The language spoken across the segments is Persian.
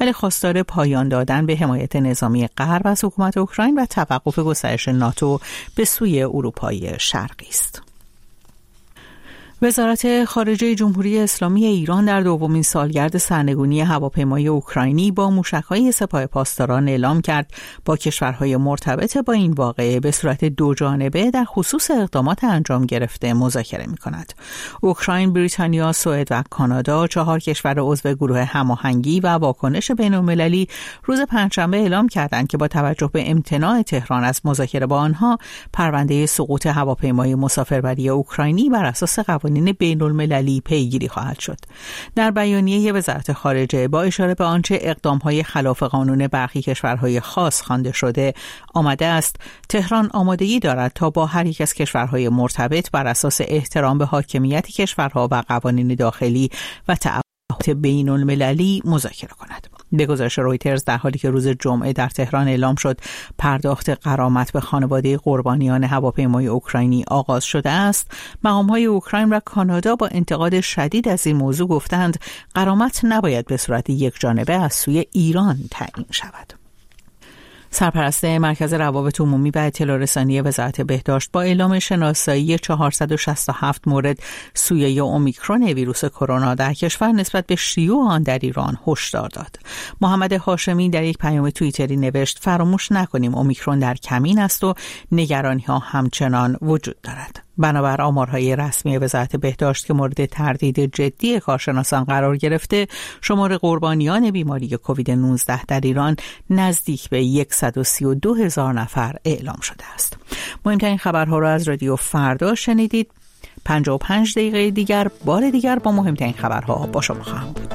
ولی خواستار پایان دادن به حمایت نظامی غرب از حکومت اوکراین و توقف گسترش ناتو به سوی اروپای شرقی است. وزارت خارجه جمهوری اسلامی ایران در دومین سالگرد سرنگونی هواپیمای اوکراینی با موشک‌های سپاه پاسداران اعلام کرد با کشورهای مرتبط با این واقعه به صورت دوجانبه در خصوص اقدامات انجام گرفته مذاکره می‌کند. اوکراین، بریتانیا، سوئد و کانادا 4 کشور عضو گروه هماهنگی و واکنش بین‌المللی روز پنجشنبه اعلام کردند که با توجه به امتناع تهران از مذاکره با آنها، پرونده سقوط هواپیمای مسافربری اوکراینی بر اساس قوانین بین المللی پیگیری خواهد شد. در بیانیه وزارت خارجه با اشاره به آنچه اقدام‌های خلاف قانون برخی کشورهای خاص خوانده شده آمده است، تهران آمادگی دارد تا با هر یک از کشورهای مرتبط بر اساس احترام به حاکمیت کشورها و قوانین داخلی و تعهدات بین المللی مذاکره کند. به گزارش رویترز، در حالی که روز جمعه در تهران اعلام شد پرداخت غرامت به خانواده قربانیان هواپیمای اوکراینی آغاز شده است، مقام‌های اوکراین و کانادا با انتقاد شدید از این موضوع گفتند غرامت نباید به صورت یکجانبه از سوی ایران تعیین شود. سرپرست مرکز روابط عمومی و اطلاع رسانی وزارت بهداشت با اعلام شناسایی 467 مورد سویه اومیکرون ویروس کرونا در کشور نسبت به شیوع آن در ایران هشدار داد. محمد هاشمی در یک پیام توییتری نوشت: فراموش نکنیم اومیکرون در کمین است و نگرانی‌ها همچنان وجود دارد. بنابر آمارهای رسمی وزارت بهداشت که مورد تردید جدی کارشناسان قرار گرفته، شمار قربانیان بیماری کووید 19 در ایران نزدیک به 132,000 نفر اعلام شده است. مهمترین خبرها را از رادیو فردا شنیدید. 55 دقیقه دیگر بار دیگر با مهمترین خبرها با شما خواهم بود.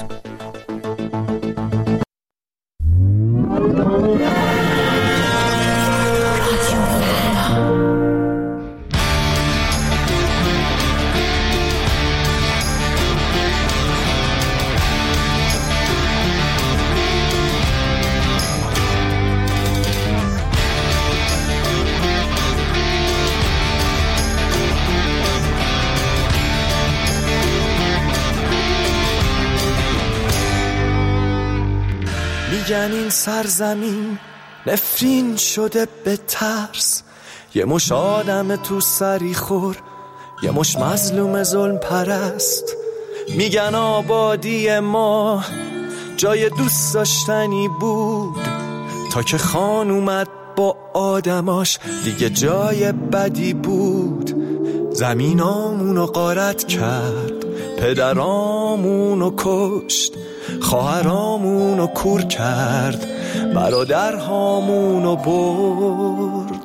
میگن این سرزمین نفرین شده به ترس، یه مش آدم تو سری خور، یه مش مظلوم ظلم پرست. میگن آبادی ما جای دوست داشتنی بود، تا که خان اومد با آدماش دیگه جای بدی بود. زمینامونو غارت کرد، پدرامونو کشت، خواهرامونو کور کرد، برادرهامونو برد.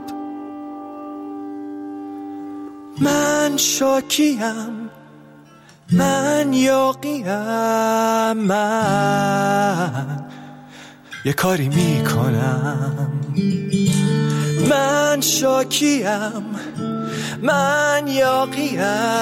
من شاکیم، من یاقیم، من یه کاری میکنم. من شاکیم، من یاقیم،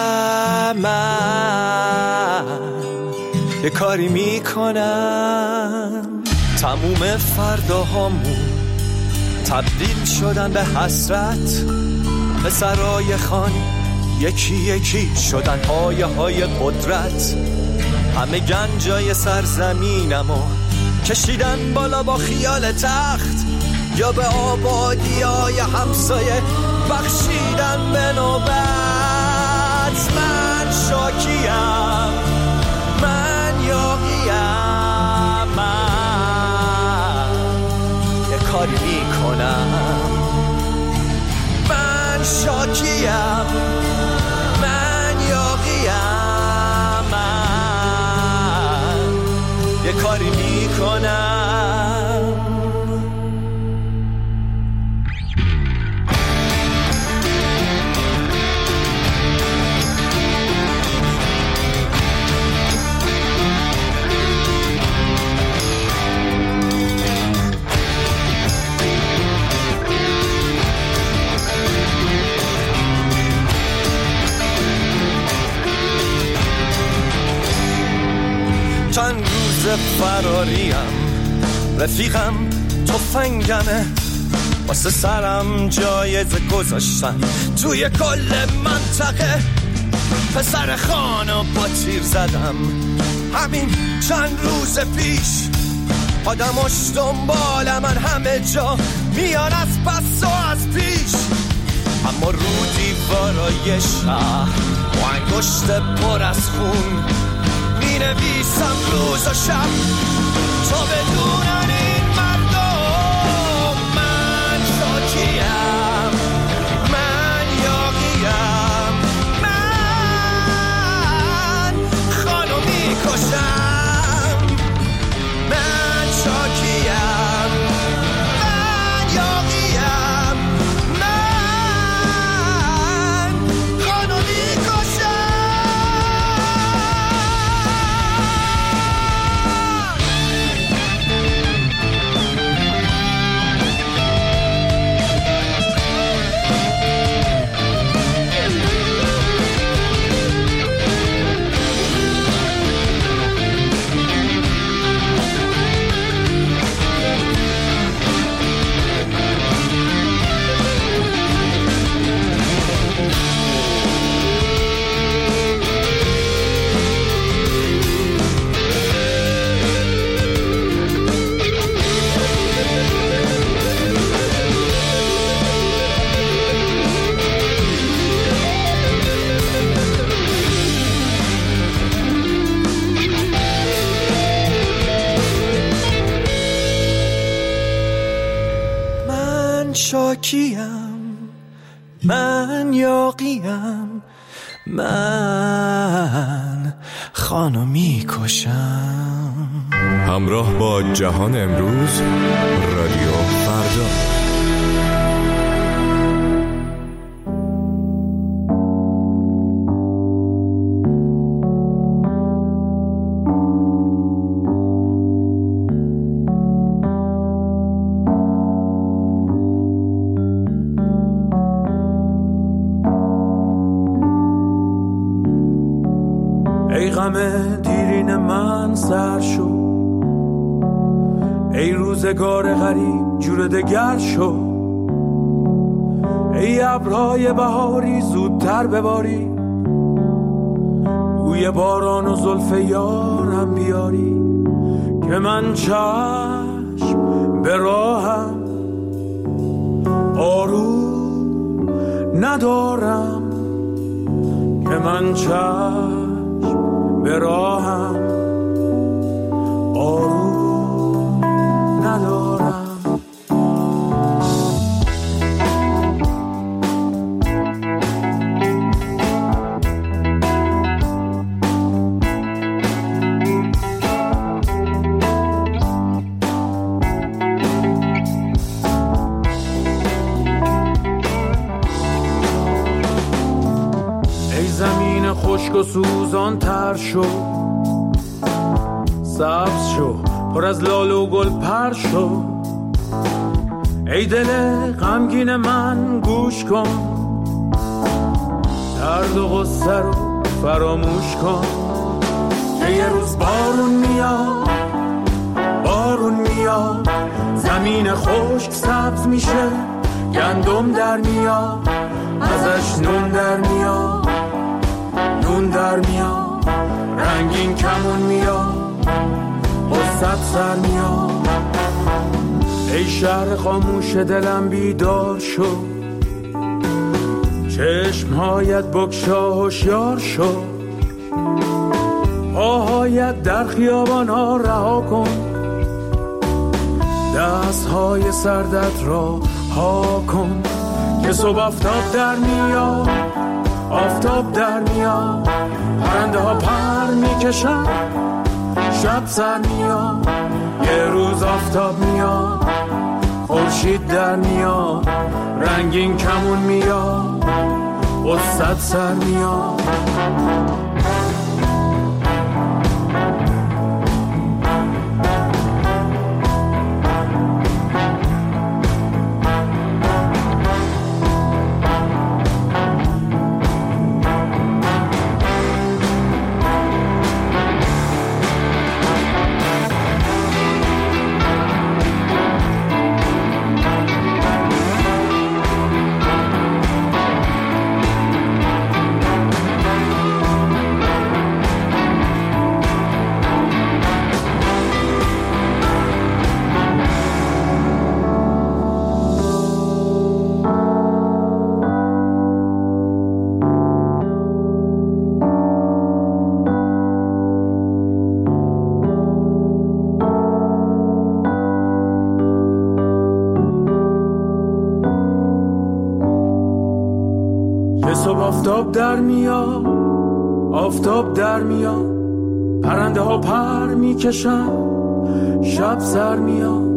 من یه کاری میکنم. تموم فرداهامون تبدیل شدن به حسرت، به سرای خان یکی یکی شدن پایه های قدرت. همه گنجای سرزمینمو کشیدن بالا با خیال تخت، یا به آبادی های همسایه بخشیدن به نوبت. من شاکیم، من یاقیم، من یه کاری میکنم. من شاکیم، من یاقیم، من یه کاری میکنم. چند روز فراریم، رفیقم تفنگمه، واسه سرم جایزه گذاشتن توی کل منطقه. پسر خانو با تیر زدم همین چند روز پیش، آدماش دنبال من همه جا میان از پس و از پیش، اما رو دیوارای شهر و انگشت پر از خون می نویسم روز و شب تا بدونن این مردم من شاکیم، من یاغیم، من خانو می کشم، من شاکیم، من یاغیم، من خانو می کشم. شاکیم، من یاغیم، من خانو میکشم. همراه با جهان امروز، رادیو فردا. ای غم دیرین من سر شو، ای روزگار غریب جور دگر شو، ای ابرهای بهاری زودتر بباری، بوی باران و زلف یارم بیاری، که من چشم به راهم آروم ندارم، که من چشم به راهم آروم ندارم. ای زمین خشک و سوزان تر شو، سبز شو، پر از لاله و گل پر شو، ای دل غمگین من گوش کن، درد و غصه رو فراموش کن، که یه روز بارون میاد، بارون میاد، زمین خشک سبز میشه، گندم در میاد، ازش نون در میاد، نون در میاد، رنگین کمون میاد، قصت سر میاد. ای شهر خاموش دلم بیدار شو، چشمهایت بگشا هوشیار شو، پاهایت در خیابان ها رها کن، دستهای سردت را ها کن، که صبح آفتاب در میاد، آفتاب در میاد، پرنده ها پر میکشن، شب سر میاد، یه روز آفتاب میاد، خورشید در میاد، رنگین کمون میاد، قصت سر میاد. آفتاب در میاد، آفتاب در میاد، پرنده ها پر میکشن، شب سر میاد.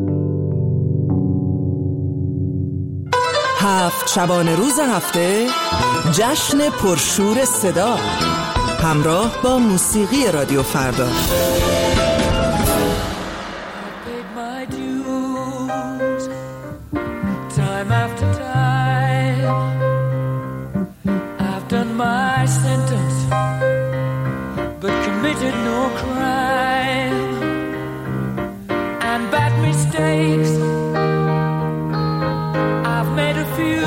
7 شبانه روز هفته جشن پرشور صدا همراه با موسیقی رادیو فردا. My sentence, but committed no crime, and bad mistakes I've made a few.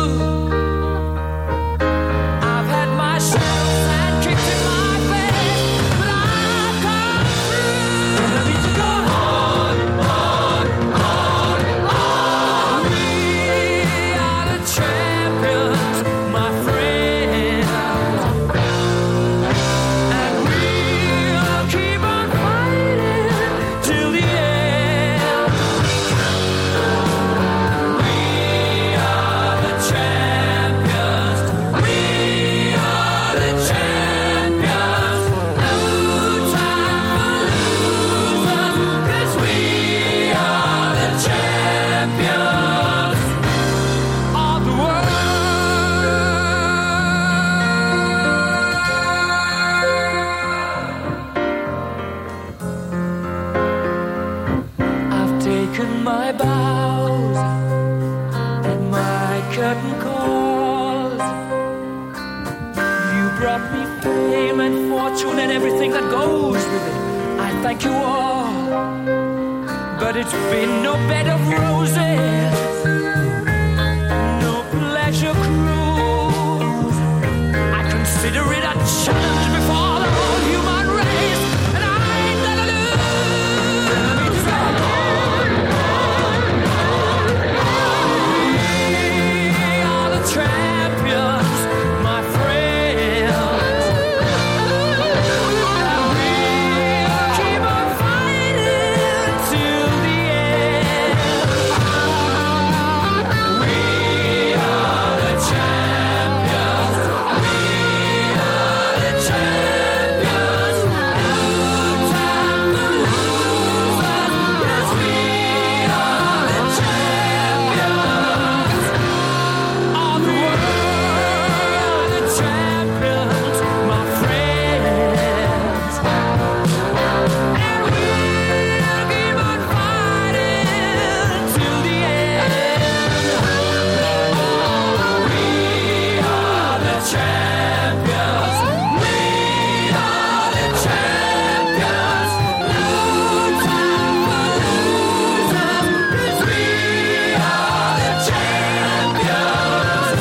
I've had my shadows and kicks in my face, but I've come through. And I need to go on, on, on, on. We are the champions, my friend. My bows and my curtain calls. You brought me fame and fortune and everything that goes with it. I thank you all, but it's been no bed of roses, no pleasure cruise. I consider it a challenge before the whole human race, and I ain't gonna lose. Champions, my friends, we keep on fighting till the end. We are the champions, we are the champions. No time for losers, yes, we are the champions. All the world, the champions, my friends. And we'll keep on fighting till the end. We are the champions. We are the champions. No time for losers, 'cause we are the champions.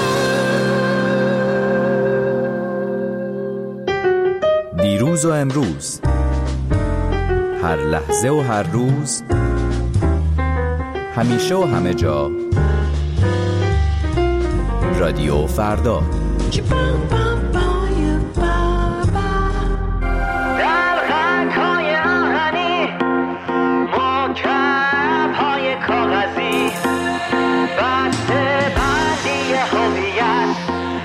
دیروز و امروز، هر لحظه و هر روز، همیشه و همه جا، رادیو فردا. در خطهای آهنی، مکعب‌های کاغذی، بسته بندی هویت،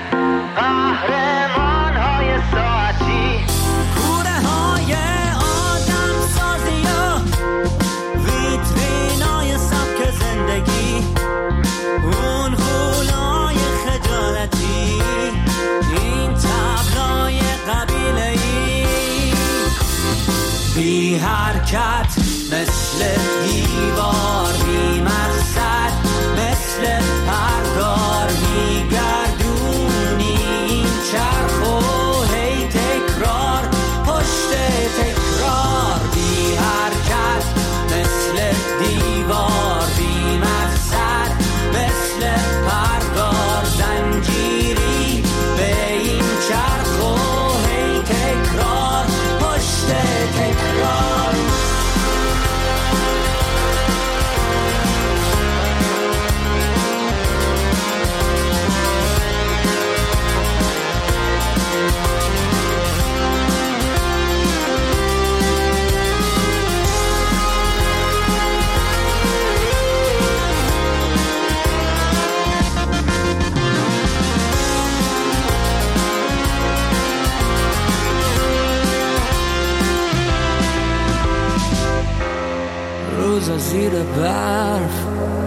قهرمان‌های ساعتی، کوره‌های آدم سازی و ویترینای سبک زندگی، اون غولای خجالتی، روزا زیر برف،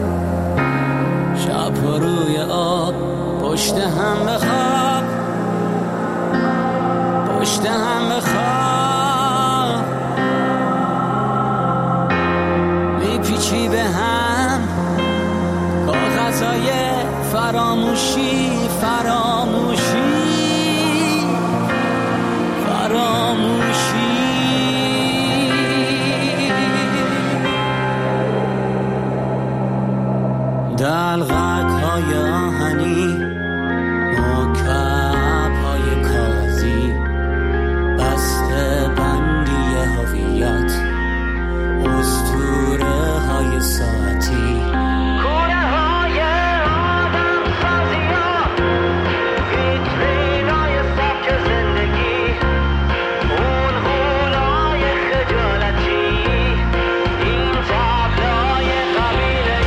شب‌ها روی آب، پشت هم بخواب، پشت هم بخواب، میپیچی به هم کاغذهای فراموشی، فراموشی، فراموشی. دلغک‌های آهنی، مکعب‌های کاغذی، بسته بندی هویت، اسطوره‌های ساعتی، کوره‌های آدم سازی‌ها، ویترین‌های سبک زندگی، اون غولای خجالتی، این تابلوی قبیله‌ای.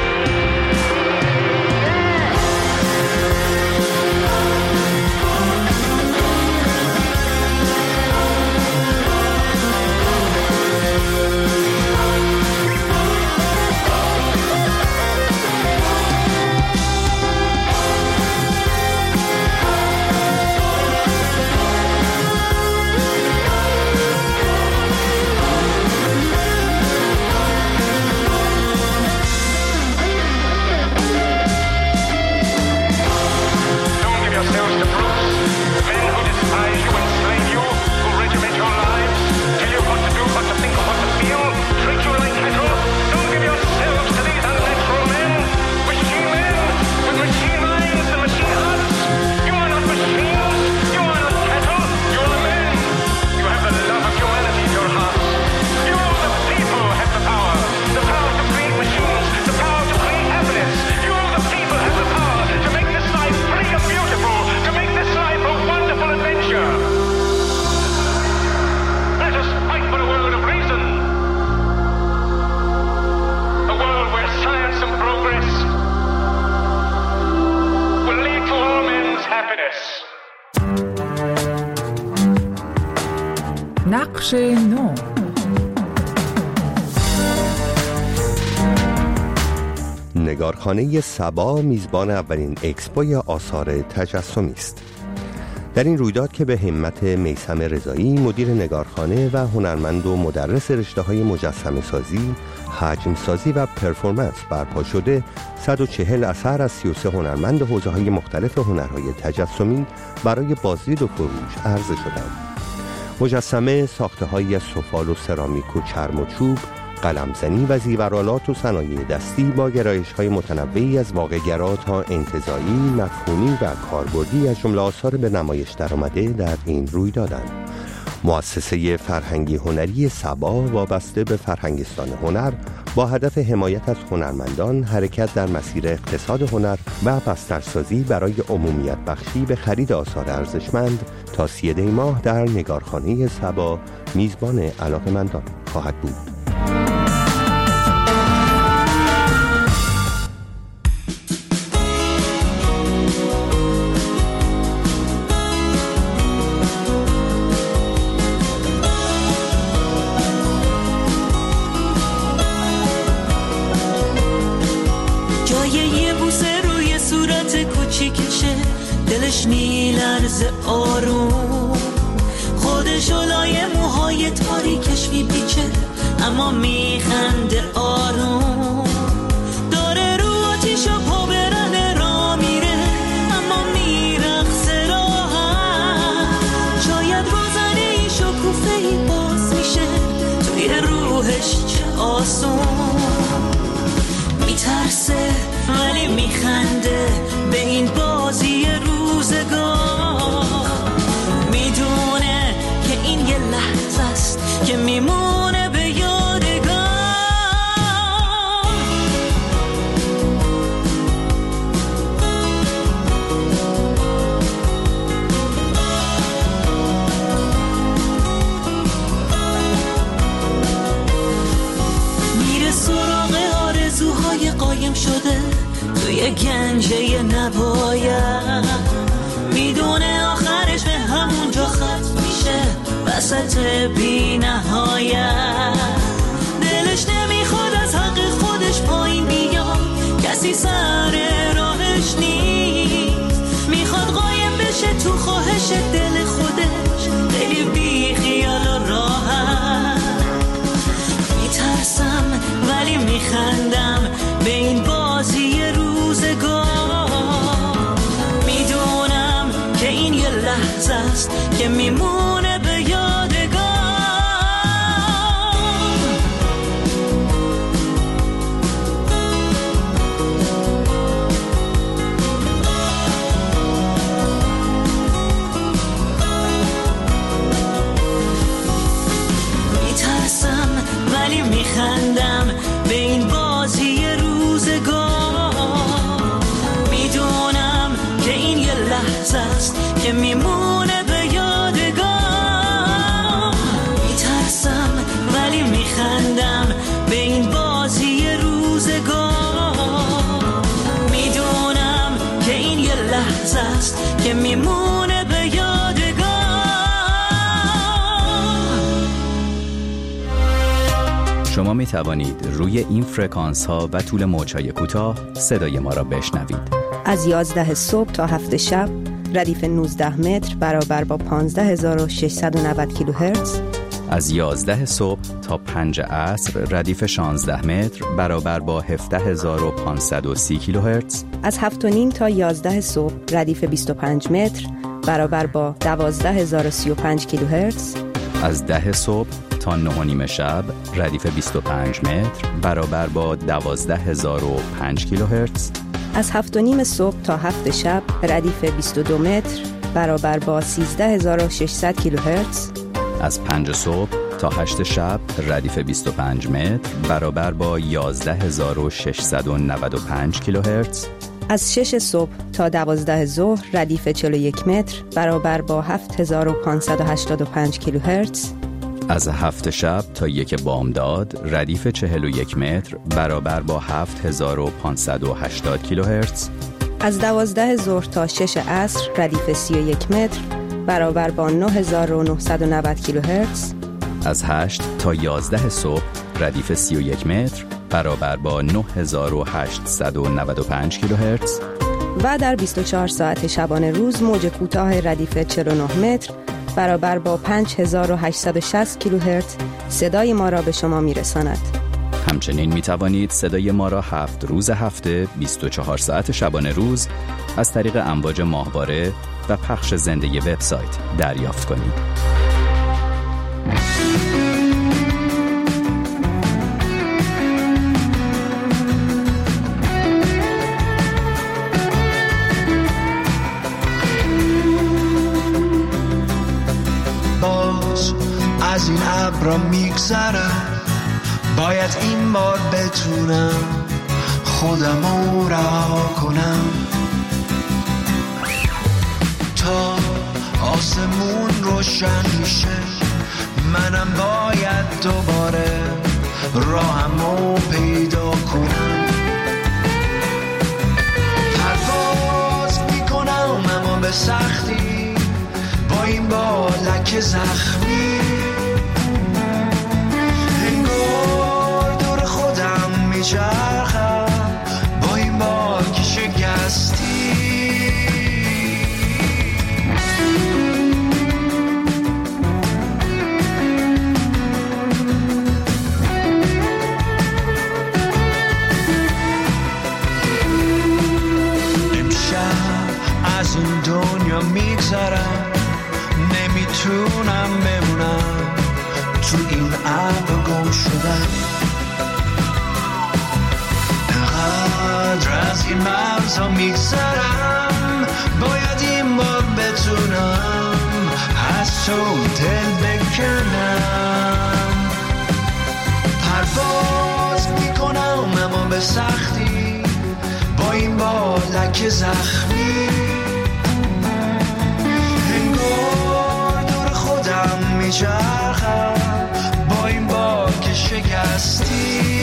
نقش نو. نگارخانه سبا میزبان اولین اکسپوی آثار تجسمی است. در این رویداد که به همت میثم رضایی مدیر نگارخانه و هنرمند و مدرس رشته‌های مجسمه سازی، حجم سازی و پرفورمنس برپا شده، 140 اثر از 33 هنرمند حوزه‌های مختلف هنرهای تجسمی برای بازدید و فروش عرضه شدند. مجسمه، ساخته‌هایی از سفال و سرامیک و چرم و چوب، قلمزنی و زیورآلات و صنایع دستی با گرایش‌های متنوعی از واقع‌گرا تا انتزاعی، مفهومی و کاربردی از جمله آثار به نمایش درآمده در این رویدادند. مؤسسه فرهنگی هنری سبا وابسته به فرهنگستان هنر با هدف حمایت از هنرمندان، حرکت در مسیر اقتصاد هنر و بسترسازی برای عمومیت بخشی به خرید آثار ارزشمند تا 3 دی ماه در نگارخانه سبا میزبان علاقه‌مندان خواهد بود. دلش میلرزه آروم، خودش لای موهای تاریکش میپیچه اما میخنده آروم، داره رو آتیش و پا برنه را میره اما میرقصه راحت، شاید روزنه شکوفه‌ای باز میشه توی روحش، چه آسون، میترسه ولی میخنده به این بازی روزگار، میدونه که این یه لحظه است که میمونه به یادگار. میره سراغ آرزوهای قایم شده توی گنجه نباید، میدونه آخرش به همونجا ختم میشه وسط بی نهایت، دلش نمیخواد از حق میخندم به این بازی روزگار. میدونم که این یه لحظه است که میمونه به یادگار. میترسم ولی میخندم به این بازی روزگار. میدونم که این یه لحظه است که میمونه به یادگار. میترسم ولی میخندم به این بازی روزگار. میدونم که این یه لحظه است که میمونه به یادگار. شما می توانید روی این فرکانس ها و طول موج‌های کوتاه صدای ما را بشنوید. از 11 صبح تا 7 شب ردیف 19 متر برابر با 15690 کیلوهرتز. از 11 صبح تا 5 عصر ردیف 16 متر برابر با 17530 کیلوهرتز. از 7:30 تا 11 صبح ردیف 25 متر برابر با 12035 کیلوهرتز. از 10 صبح تا 9:30 شب ردیف 25 متر برابر با 12005 کیلوهرتز. از 7:30 صبح تا 7 شب ردیف 22 متر برابر با 13600 کیلوهرتز. از 5 صبح تا 8 شب ردیف 25 متر برابر با 11695 کیلوهرتز. از 6 صبح تا 12 ظهر ردیف 41 متر برابر با 7585 کیلوهرتز. از 7 شب تا 1 بامداد ردیف 41 متر برابر با 7580 کیلوهرتز. از 12 ظهر تا 6 عصر ردیف 31 متر برابر با 9990 کیلوهرتز. از 8 تا 11 صبح ردیف 31 متر برابر با 9895 کیلوهرتز. و در 24 ساعت شبانه روز موج کوتاه ردیف 49 متر برابر با 5860 کیلوهرتز صدای ما را به شما میرساند. همچنین می توانید صدای ما را 7 روز هفته 24 ساعت شبانه روز از طریق امواج ماهواره و پخش زنده وبسایت دریافت کنید. از این ابرا میگذرم، باید این بار بتونم خودمو رها کنم تا آسمون روشن میشه. منم باید دوباره راهمو پیدا کنم. پرواز میکنم اما به سختی با این بالک زخمی. انگار دور خودم میچرخم با این بالک شکستی. امشب از این دنیا میگذرم، نمیتونم بمونم تو این ابر گم شدم. انقدر از این مرزا میگذرم، باید این بار بتونم از تو دل بکنم. پرواز میکنم اما به سختی با این بالک زخمی. میچرخم با این بالک شکستی.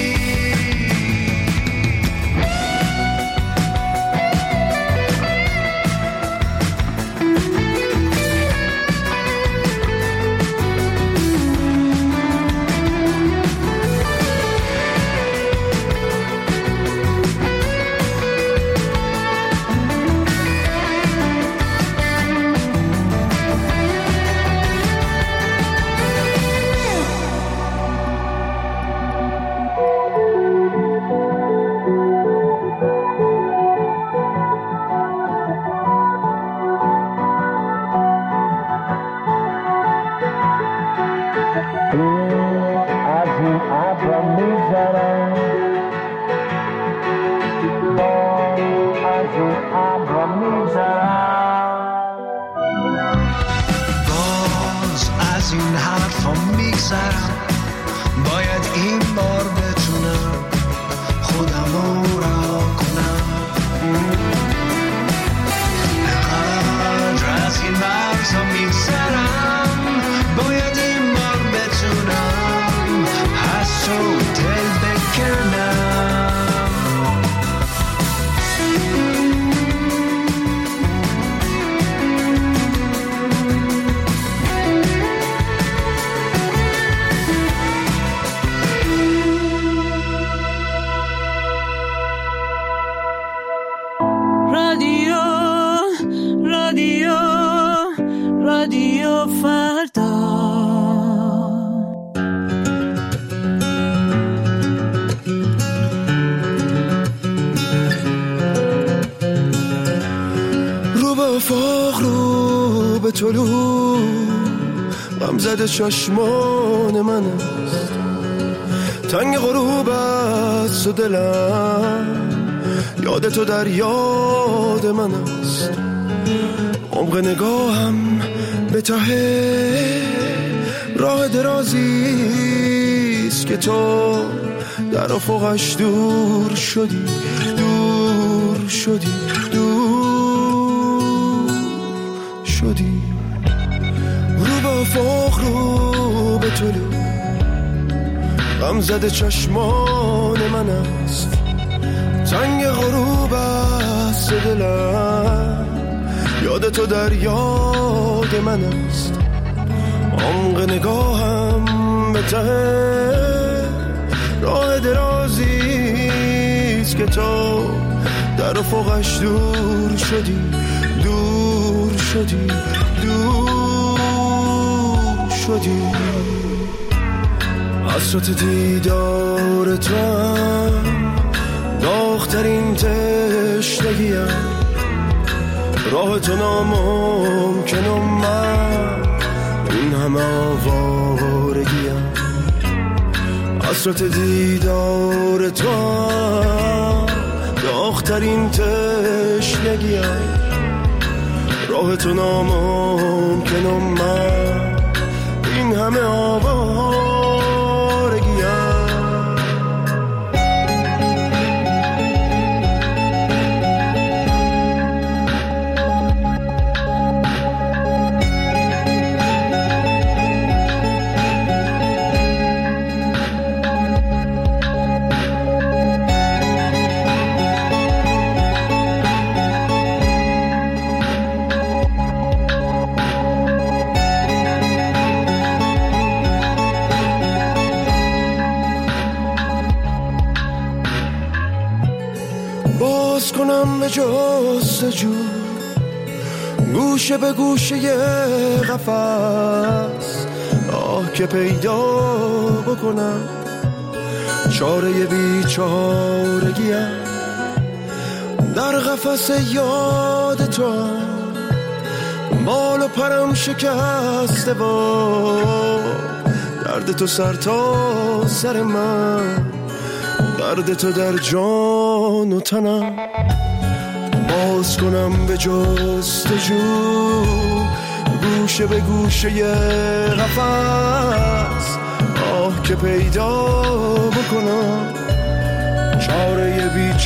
سرم، باید این بار بتونم خودمو رها کنم. نقدر از این مرزا میگذرم، باید این بار بتونم از تو دل بکنم. رادیو فردا. رو به افاق، رو به طلوع، غم زده چشمان من است، تنگ غروب است و دلم یاد تو در یاد من است. عمق نگاهم به ته راه درازیست که تو در افقش دور شدی، دور شدی، دور شدی. رو به افق، رو به طلوع، غم زده چشمان من است، تنگ غروب است دلم یاد تو در یاد من است. عمق نگاهم به ته راه درازیست که تو در افقش دور شدی، دور شدی، دور شدی. حسرت دیدار تو هم داغ‌ترین تشنگیم، راه تو ناممکن و من این همه آوارگیم. حسرت دیدار تو هم داغ‌ترین تشنگیم، راه تو ناممکن و من این همه آوارگیم. کنم به جستجو، گوشه به گوشه قفس، آه که پیدا بکنم چاره بیچارگیم. در قفس یاد تو بال و پرم شکسته با درد تو سر تا سر من، درد تو در جان و تنم. باز کنم به جستجو، گوشه به گوشه قفس، آه که پیدا بکنم چاره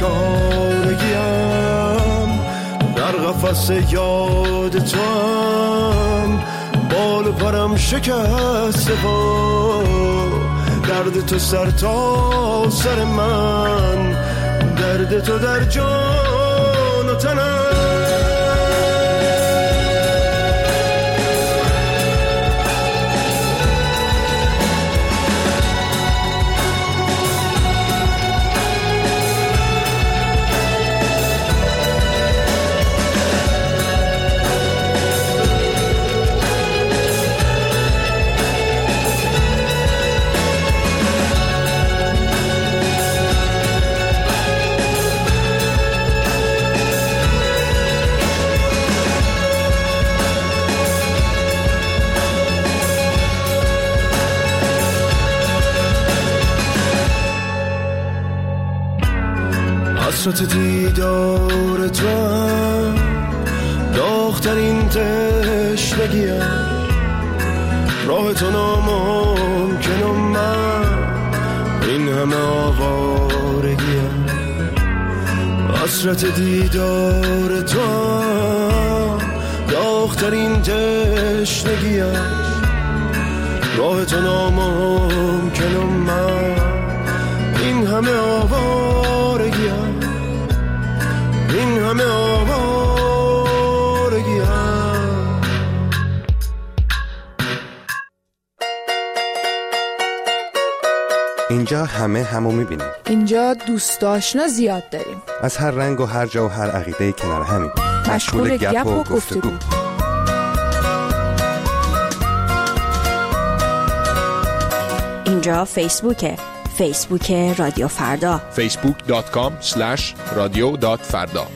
بیچارگیم. در قفس یاد تو هم بال و پرم شکسته با درد تو سر تا سر من، درد تو در جان و تنم. حسرت دیدار تو هم داغ‌ترین تشنگیم، راه تو ناممکن و من این همه آوارگیم، حسرت دیدار تو هم داغ‌ترین تشنگیم. راه تو ناممکن و من این همه آوارگیم، این همه آوارگیم. اینجا همه همو میبینیم. اینجا دوست آشنا زیاد داریم، از هر رنگ و هر جا و هر عقیده کنار همیم، مشغول گپ و گفتگو. اینجا فیسبوک رادیو فردا، facebook.com/radio.farda.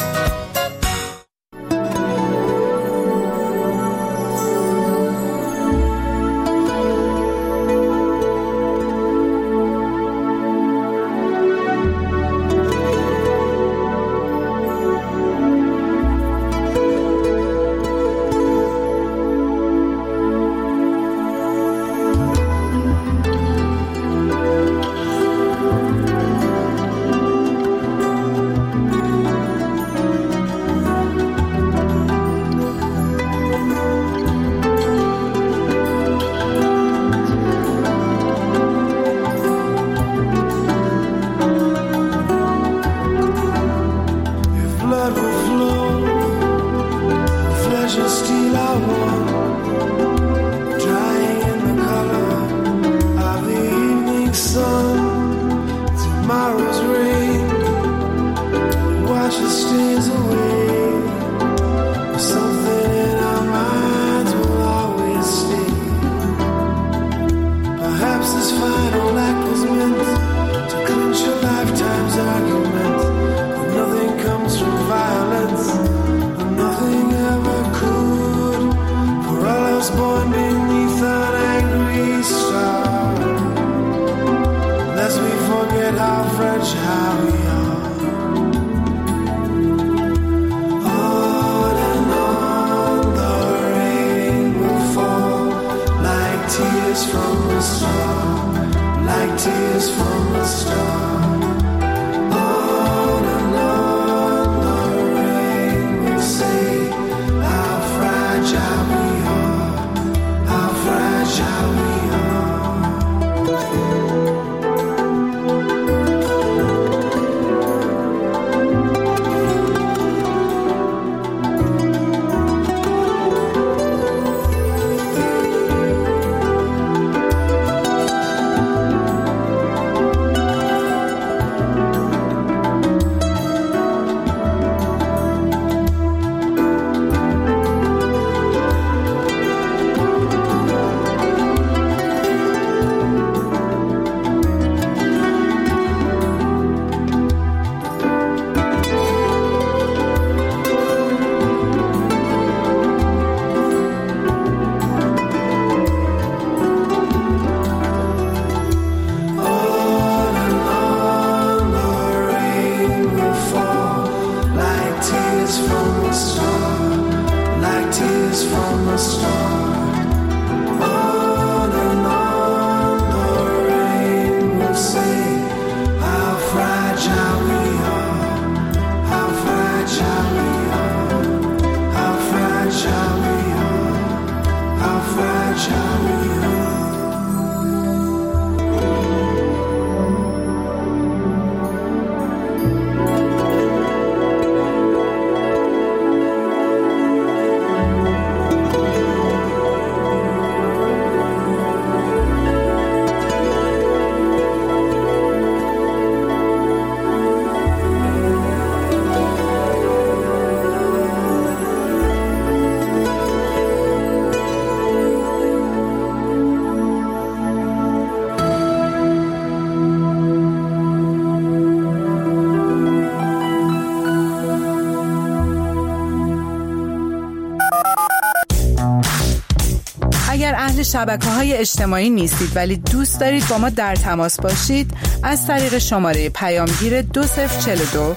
اهل شبکه‌های اجتماعی نیستید ولی دوست دارید با ما در تماس باشید، از طریق شماره پیامگیر 2042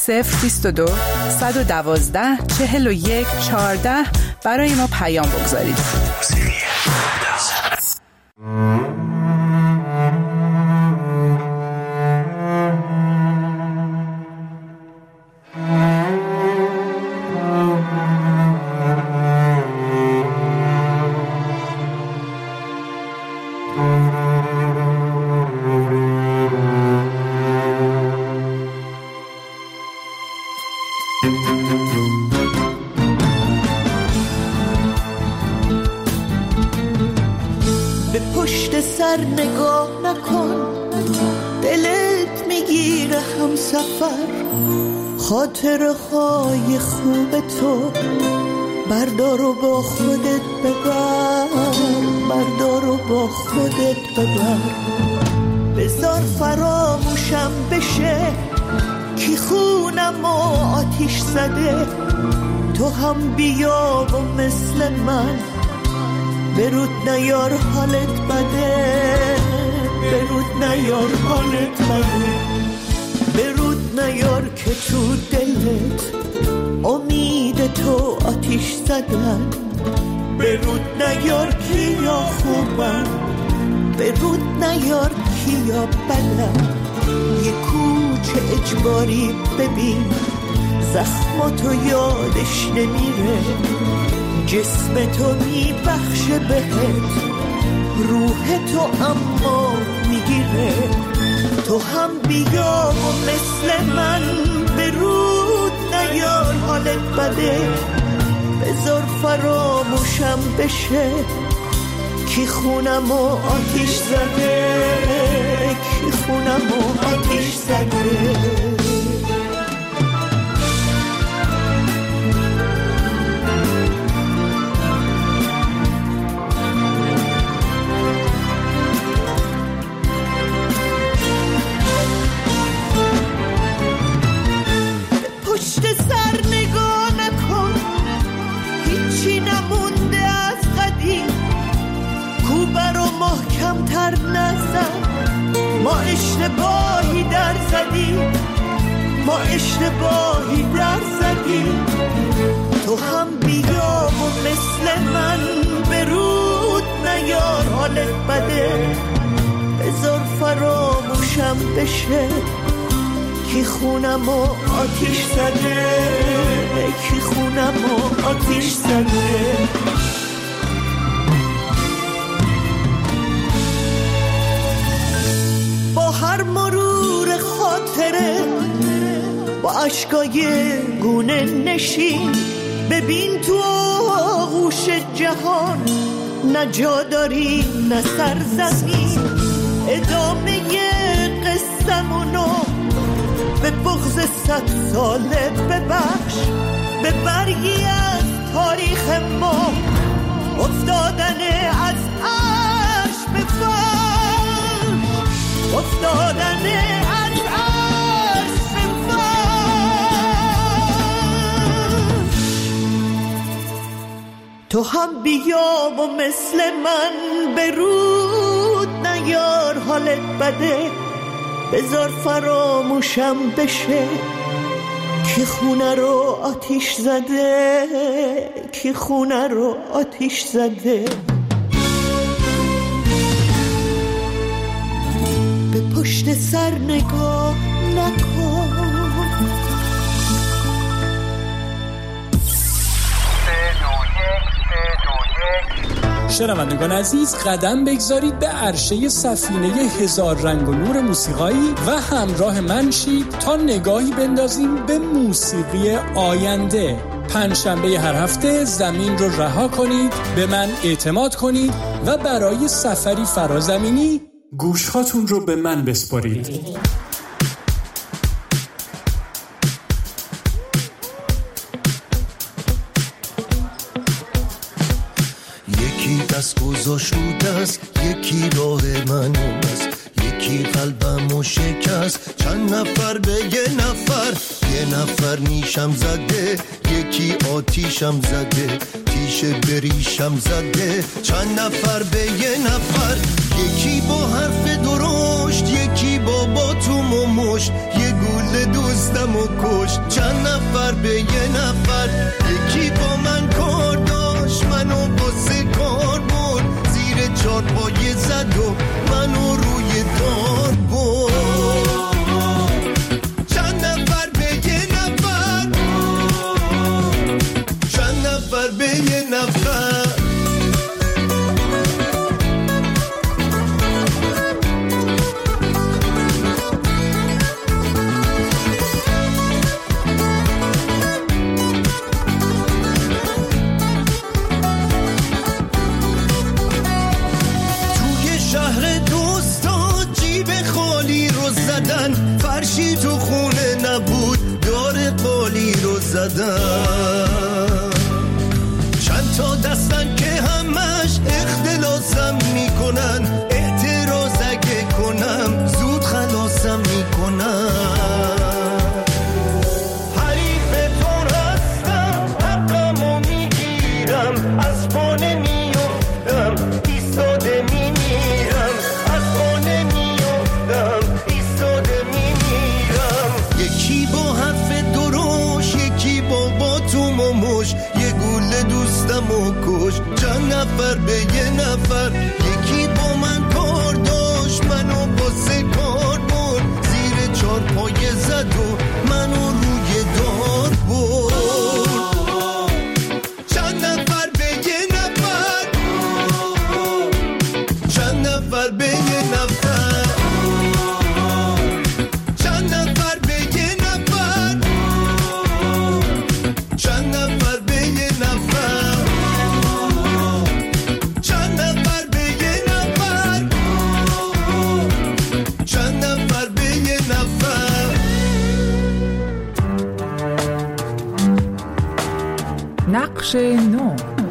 022 112 41 14 برای ما پیام بگذارید. سفر خاطره های خوب تو بردار و با خودت ببر، بردار و با خودت ببر. بذار فراموشم بشه کی خونم و آتیش زده، تو هم بیا و مثل من برود نیار حالت بده، برود نیار حالت بده، برود نیار که تو دلت امید تو آتیش زدن، برود نیار کیا خوبن، برود نیار کیا بدن. یه کوچه اجباری ببین زخماتو یادش نمیره، جسم تو میبخشه بهت، روح تو اما میگیره. تو هم بیا و مثل من برود نیار حالت بده، بذار فراموشم بشه کی خونم و آتیش زده، کی خونم و آتیش زده. پشت سر نگاه نکن، هیچی نمونده از قدیم، کوبه رو محکم تر نزن، ما اشتباهی در زدیم، ما اشتباهی در زدیم. تو هم بیا و مثل من برود نیار حالت بده، بذار فراموشم بشه کی خونم و آتیش زده، کی خونم و آتیش زده. با هر مرور خاطره با عشقای گونه نشین، ببین تو آغوش جهان نه جا داری نه سرزمین. ادامه قصه‌مونو به بغض 100 ساله ببخش، به برگی از تاریخ ما افتادن از عرش به فرش، افتادن از عرش به فرش. تو هم بیا و مثل من برود نیار حالت بده، بذار فراموشم بشه کی خونه رو آتیش زده، کی خونه رو آتیش زده. به پشت سر نگاه نکن. شنوندگان عزیز، قدم بگذارید به عرشه سفینه هزار رنگ و نور موسیقایی و همراه من شید تا نگاهی بندازیم به موسیقی آینده. پنجشنبه هر هفته زمین رو رها کنید، به من اعتماد کنید و برای سفری فرازمینی گوشهاتون رو به من بسپارید. دست گذاشت رو دست، یکی راه من است، یکی قلبمو شکست. چند نفر به یه نفر نیشم زده، یکی آتیشم زده، تیش بریشم زده. چند نفر به یه نفر، یکی با حرف درشت، یکی با باتوم و مشت، یه گل دوستمو کشت. چند نفر به یه نفر، یکی با من کار داشت، منو واسه کار برد، زیر چارپایه زد و منو روی دار برد. چند نفر به یه نفر، چند نفر به یه نفر. فرشی تو خونه زدم. چند تا دستن که همش اختلاسم میکنن، اعتراض اگه کنم زود خلاصم میکنن. حریفتون هستم، حقمو میگیرم، از پا نمیافتم، ایستاده میمیرم، از پا نمیافتم، ایستاده میمیرم. یکی با حرف دروش، یکی با باتوم و مش، یه گوله دوستم و کش، چند نفر به یه نفر. یکی با من کار داشت، منو با سه کار برد، زیر چار پایه زد و منو روی دار برد. چند نفر به یه نفر، چند نفر به یه نفر، چند نفر به یه نفر، چند نفر به یه نفر، چند نفر به یه نفر، چند نفر به یه نفر. نقش نو.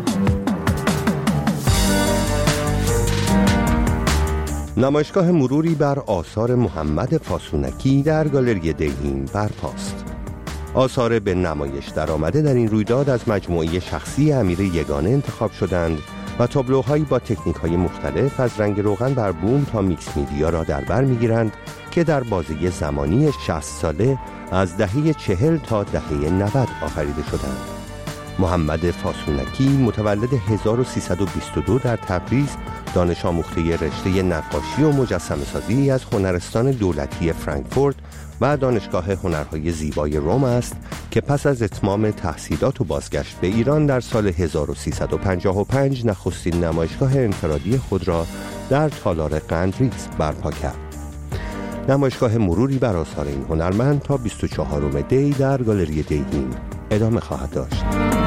نمایشگاه مروری بر آثار محمد فاسونکی در گالری دهیم برپاست. آثار به نمایش درآمده در این رویداد از مجموعه شخصی امیر یگانه انتخاب شدند و تابلوهایی با تکنیک‌های مختلف از رنگ روغن بر بوم تا میکس میدیا را در بر می‌گیرند که در بازه زمانی 60 ساله از دهه 40 تا دهه 90 آفریده شدند. محمد فاسونکی متولد 1322 در تبریز، دانش آموخته رشته نقاشی و مجسمه سازی از هنرستان دولتی فرانکفورت و دانشگاه هنرهای زیبای روم است که پس از اتمام تحصیلات و بازگشت به ایران در سال 1355 نخستین نمایشگاه انفرادی خود را در تالار قندریز برپا کرد. نمایشگاه مروری بر آثار این هنرمند تا 24 دی در گالری دهیم ادامه خواهد داشت.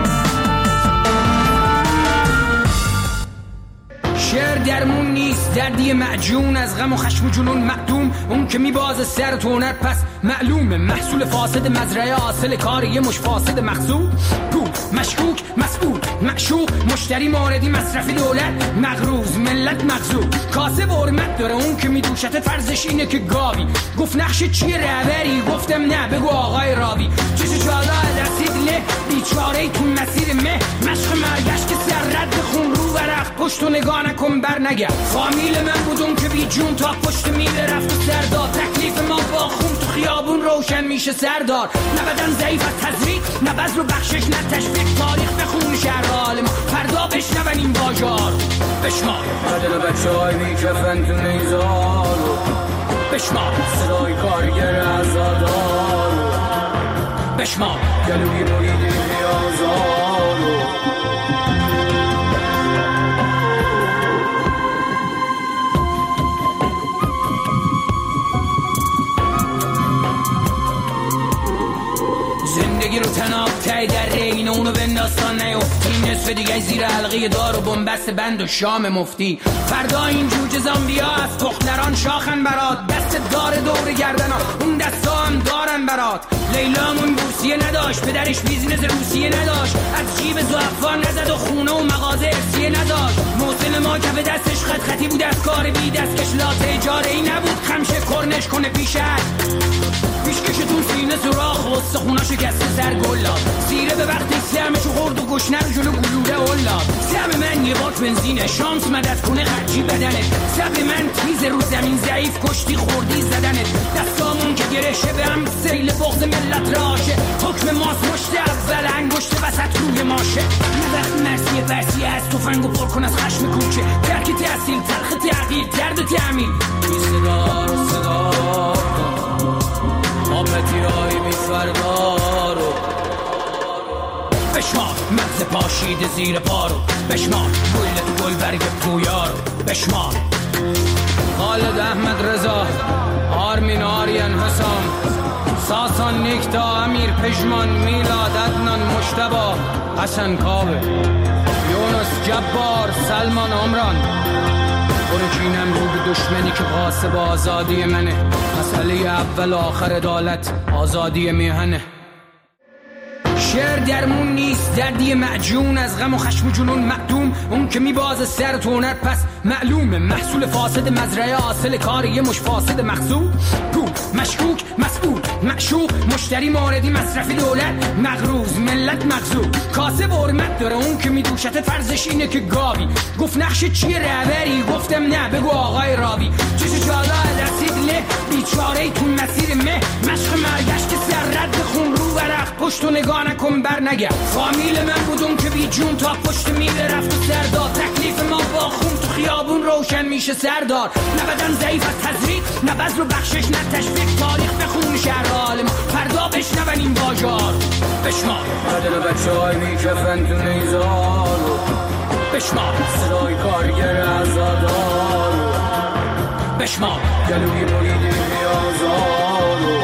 شعر درمون نیست، دردی معجون از غم و خشم و جنون معدوم. اون که میبازه سر تو هنر پس معلومه، محصول فاسد مزرعه حاصل کار یه مش فاسد مخزون. پول مشکوک مسئول معشوق، مشتری موردی مصرفی دولت مغروز، ملت مغزوب. کاسه حرمت داره اون که میدوشت، فرضش اینه که گاوی گفت نقش چیه رهبری، گفتم نه بگو آقای راوی. چش جالا رسید له بیچاره تو مسیر مه، مشق مرگش که سر رد خون رو ورق پشت و نگاه نکن بر نگرد. فامیل من بودم که بی جون تا پشت میله رفت و سردار. تکلیف ما با خون تو خیابون روشن میشه سردار. نه بدن ضعیف از تزریق، نه بذر و بخشش، نه تشویق. تاریخ بخون شهر حال ما، فردا بشنون این باجار. بشمار بدل بچه های میکفن تو نیزار، بشمار صدای کارگر ازادار، بشمار گلوی مرید بیازار. زندگی رو تناب تای در رین اونو بنداستان نیفتی. نصف دیگه زیر حلقه دار و بنبست بند و شام مفتی. فردا این جوجه زامبیا از تخلران شاخن برات، دست دار دور گردن ها اون دستا هم دارن برات. لیلامون بورسیه نداشت، پدرش بیزینس روسیه نداشت، از جیب زعفان نزد و خونه و مغازه ارسیه نداشت. محسن ما کف دستش خط خطی بود از کار بی دستکش، لاته اجاره ای نبود خمشه کرنش کنه پیشت. پیشکشتون سینه سراخ و استخوناشو گسته سر گلاب. سیره به وقتی سهمشو خورد و گشنه رو جلو گلوله اولاد. سهم من یه باک بنزینه، شانس مدد کنه خرجی بدنه. سهم من تیز رو زمین ضعیف کشتی خوردی زدنه. دستامون که گرشه به هم سیل بغض ملت راشه. حکم ماست مشت اول انگشت وسط روی ماشه. یه وقت مرسی برسی از توفنگو پر کن از خشم کوچه. درک تحصیل تلخ تغییر درد تعمیل. بی صدا رو صدا آمتیرایی بی فردارو. بشمار مغز پاشیده زیر پارو، بشمار گل تو گل برگ پویارو، بشمار خالد احمد رضا، آرمین آریان حسام، ساسان نیکتا، امیر پژمان، میلاد عدنان، مجتبی حسن کاوه، یونس جبار، سلمان عمران. برو کینم رو به دشمنی که قاسب آزادی منه. مسئله اول آخر عدالت آزادی میهنه. شعر درمون نیست، دردی معجون از غم و خشم و جنون معدوم. اون که میبازه سر تو هنر پس معلومه، محصول فاسد مزرعه حاصل کار یه مش فاسد مخزون. پول مشکوک مسئول معشوق مشتری موردی مصرفی دولت مغروز ملت مغزوب. کاسه حرمت داره اون که میدوشت فرضش اینه که گاوی. گفت نقش چیه رهبری؟ گفتم نه بگو آقای راوی. چشو جالا رسید له بیچاره تو مسیر مه، مشق مرگش که سر رد خون رو ورق پشت و نگاه نکن بر نگرد. فامیل من بودم که بی جون تا پشت میله رفت و سردار. تکلیف ما با خون تو خیابون روشن میشه سردار. نه بدن ضعیف از تزریق نه بذر و بخشش نه تشویق. تاریخ بخون شهر عالم فردا بشنون این باجار. بشمار بدن بچه های میکفن تو نیزار، بشمار صدای کارگر ازادار، بشمار گلوی مرید بیازار.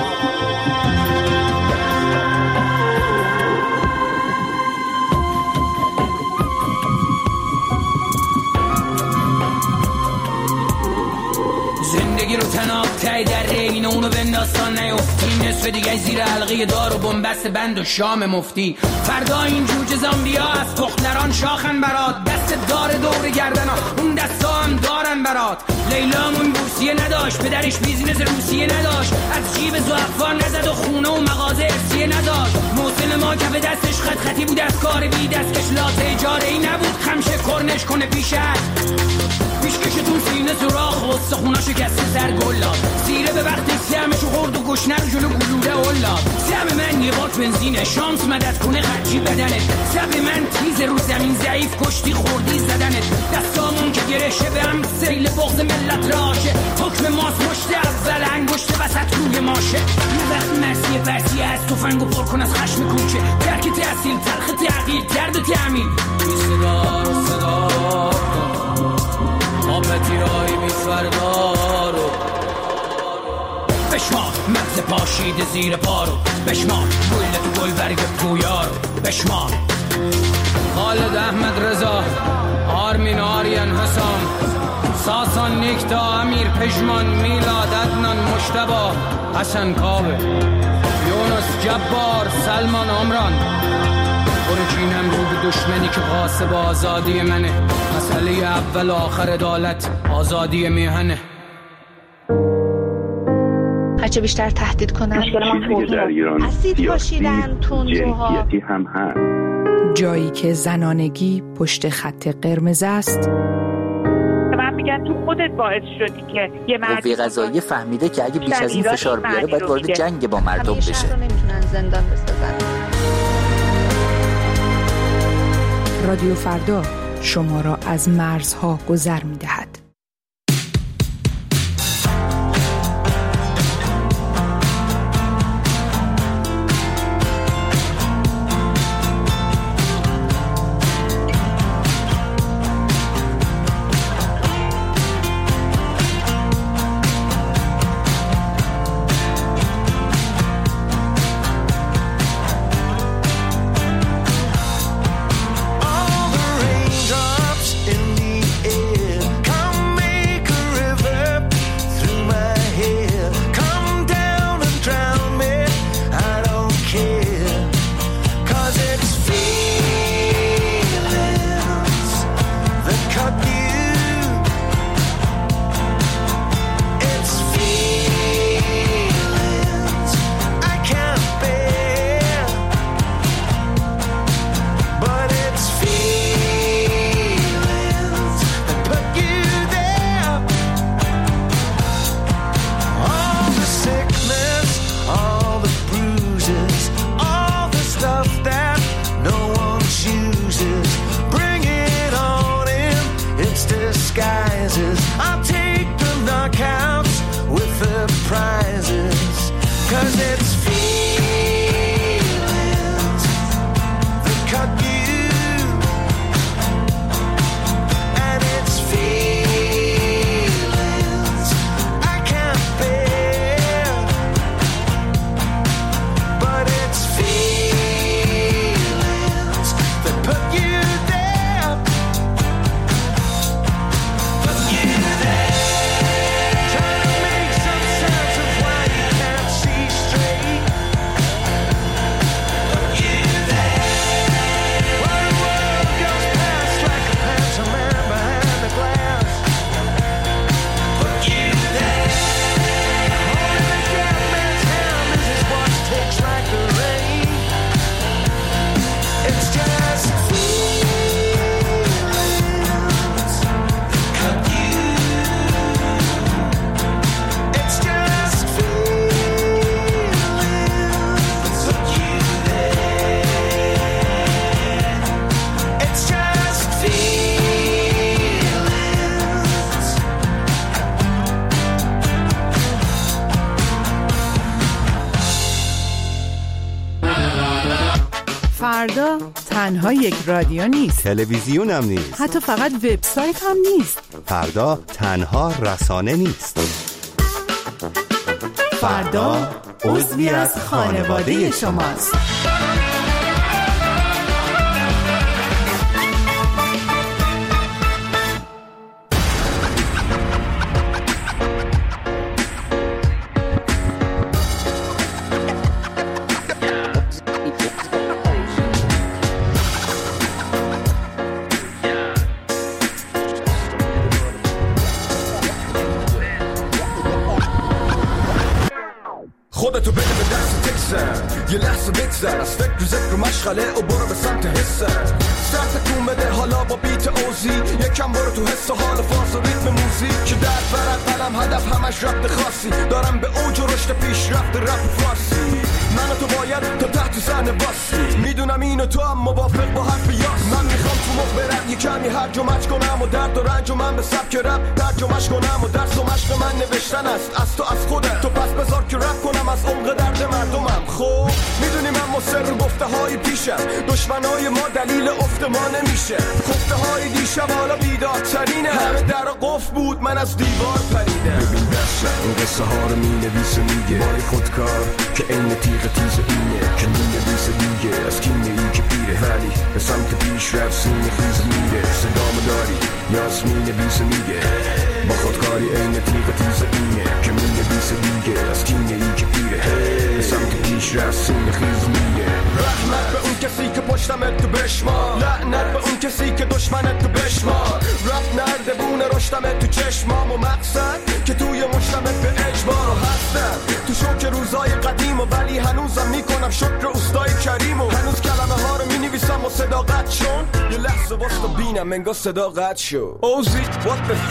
زندگی رو تناب تای در رین اونو بنداستان نیفتی. نصف دیگه زیر حلقه دار و بنبست بند و شام مفتی. فردا این جوجه زامبیا از تخلران شاخن برات. دست دار دور گردن ها اون دستا هم دارن برات. لیلامون بورسیه نداشت پدرش بیزینس روسیه نداشت. از جیب زعفان نزد و خونه و مغازه ارسیه نداشت. محسن ما کف دستش خط خطی بود از کار بی دستکش. لاته اجاره ای نبود خمشه کرنش کنه پیشت. پیشکشتون سینه سراخ و استخوناشو کسی سر گلاد. سیره به وقتی سهمشو خورد و گشنه رو جلو گلوله اولاد. سهم من یه باک بنزینه شانس مدد کنه خرجی بدنت. سهم من تیز رو زمین ضعیف کشتی خوردی زدنت. دستامون که گرشه به هم سیل بغض ملت راشه. حکم ماست مشت اول انگشت وسط روی ماشه. یه وقت مرسی برسی از توفنگو پر کن از خشم کوچه. درک تحصیل تلخ تغییر درد تعمیل. بی صدا رو صدا آمدی رای بی فردارو. بشمار مغز پاشید زیر پارو. بشمار گل تو گل برگ پویارو. بشمار خالد احمد رضا آرمین آریان حسام ساسان نیکتا امیر پژمان میلاد عدنان مجتبی حسن کاوه یونس جبار سلمان عمران. برجینم رو به دشمنی که قاسب آزادی منه. مسئله اول آخر عدالت آزادی میهنه. هرچه بیشتر تهدید کنن اسید پاشیدن تندروها هم هست. جایی که زنانگی پشت خط قرمز است. من میگن تو خودت باعث شدی که یه قوه قضاییه فهمیده که اگه بیش از این فشار بیاره باید وارد جنگ با مردم بشه. نمیتونن زندان بسازن. رادیو فردا شما را از مرزها گذر می‌دهد. Straight فردا تنها یک رادیو نیست، تلویزیون هم نیست، حتی فقط وبسایت هم نیست. فردا تنها رسانه نیست. فردا عضوی از خانواده شماست. خودتو بده به دست تکسر، یه لحظه بگذر از فکر و ذکر و مشغله و برو به سمت حسر. سرت کون بده حالا با بیت اوزی، یکم برو تو حس و حال فاز و ریتم موزیک که در برق قلم هدف همش ربط خاصی دارم به اوج و رشد پیش رفت رپ فارسی. من و تو باید تا تحت صحنه باسی، میدونم اینو تو هم موافق با حرف یاس. من میخوام تو مخ برم یه کمی هرج و مچ کنم و درد و رنج و من به سبک رپ ترجمه‌اش کنم و درس و مشق من نوشتن است از تو از خودت. تو پس بذار که رپ کنم از عمق درد مردمم. خب میدونی من مصر گفته های پیشم، دشمنای ما دلیل افت ما نمیشه. خفته های دیشب حالا بیدارترینه، همه در قفل بود من از دیوار پریدم. ببین دستم این قصه ها رو مینویسه میگه بای خودکار که این تیغ تیز اینه که مینویسه دیگه از کینه این که پیره ولی به سمت پیش رفت سینه خیز میره. صدامو داری یاس مینویسه میگه با خودکاری این تیغ تیز اینه که مینویسه دیگه از کینه این که پیره به سمت پیش رفت سینه خیز میره. رحمت به اون کسی که پشتمت تو بشمار، لعنت به اون کسی که دشمنت تو بشمار. رب نردبونه رشتمت تو چشمام و مقصد که توی مشتمت به اجبار و هستم تو شوک روزای قدیم و ولی هنوزم میکنم شکر استای کریم و هنوز کلمه ها رو مینویسم و صداقت شون. یه لحظه واسه بینم انگار صداقت شو. اوزی what the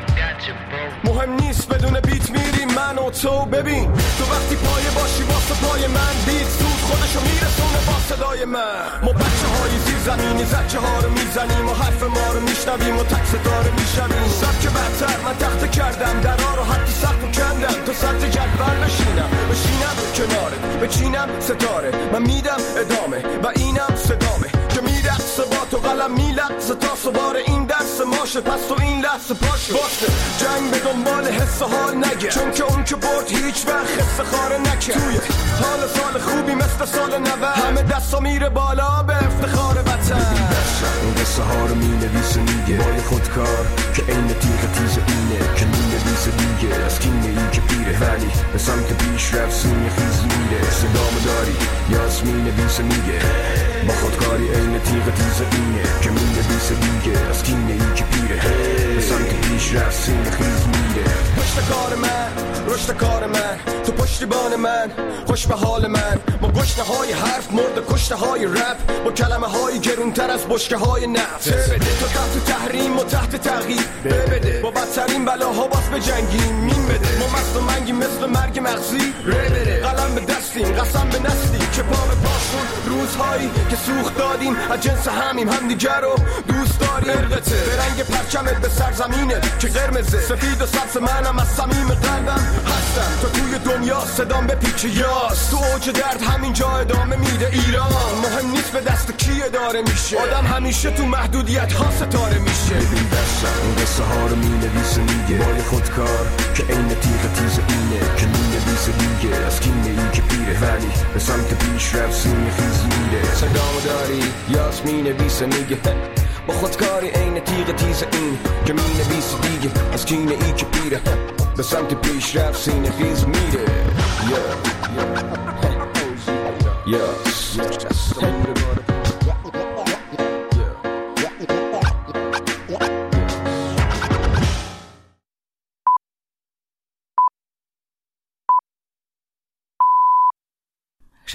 مهم نیست بدون بیت میریم من و تو. ببین تو وقتی پایه باشی واسه پای من بیت زود خودشو میرسونه با صدای من. ما بچه های زیر زمینی زچه ها رو میزنیم و حرف ما رو میشنویم و تک ستاره میشویم. سبک برتر من تخته کردم درها رو حتی سقف و کندم تا سطح جدول بشینم کنارت بچینم ستاره من میدم ادامه و اینم صدامه که میرقصه با تو قلم میلقصه تا سوار این درس ماشه. پس تو این لحظه پاشه واسه جنگ به دنبال حس حال نگه چون که اون که برد هیچ وقت حس خاره نکه. توی حال سال خوبی مثل سال 90 همه دستا میره بالا به افتخار وطن. این قصه ها رو مینویسه میگه بای خودکار که این تیغ تیز اینه که مینویسه دیگه از کینه این که پیره ولی به سمت پیش رفت سینه خیز میره. صدامو داری یاس مینویسه میگه با خودکاری این تیغ تیز اینه که مینویسه دیگه از کینه این که پیره به سمت پیش رفت سینه خیز میره. رشد کار من تو پشتیبان من خوش به حال من با گشنه های حرف مرد کشته های رپ با کلمه های گرونتر از بشکه های نفت. تو تحت تحریم و تحت تغییر بده با بدترین بلاها باز به جنگیم مین بده. ما مست و منگی مثل مرگ مغزی بده قلم به دستیم قسم به نسلی که پا به پاشون روزهایی که سوخت دادیم از جنس هم دیگر رو دوست داریم. ارقته به رنگ پرچمت به سرزمینت که قرمزه سفید و سبز منم از صمیم قلبم هستم تا توی دنیا صدام به پیچ یاس. تو اوج درد همینجا ادامه میده ایران. مهم نیست به دست کی اداره میشه آدم همیشه تو محدودیت ها ستاره میشه. ببین دستم این قصه ها رو مینویسه میگه بای خودکار که این تیغ تیز اینه که مینویسه دیگه از کینه این که پیره ولی به سمت پیش رفت سینه خیز میره. صدامو داری یاس مینویسه میگه با خودکاری این تیغ تیز این که مینویسه دیگه از کینه ای که پیره به سمت پیش رفت سینه خیز میره.